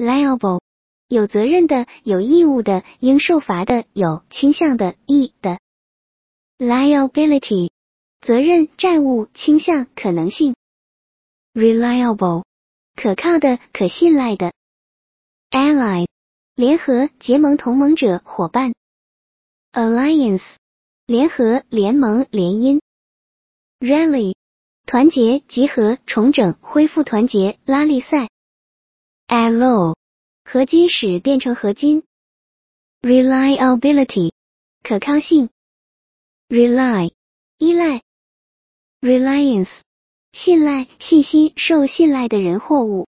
liable， 有责任的，有义务的，应受罚的，有倾向的，意的。liability， 责任、债务、倾向、可能性。reliable， 可靠的，可信赖的。ally， 联合、结盟、同盟者、伙伴。alliance， 联合、联盟、联姻。rally， 团结、集合、重整、恢复团结、拉力赛。alloy， 合金使变成合金。reliability， 可靠性。rely， 依赖。reliance， 信赖、信息、受信赖的人货物。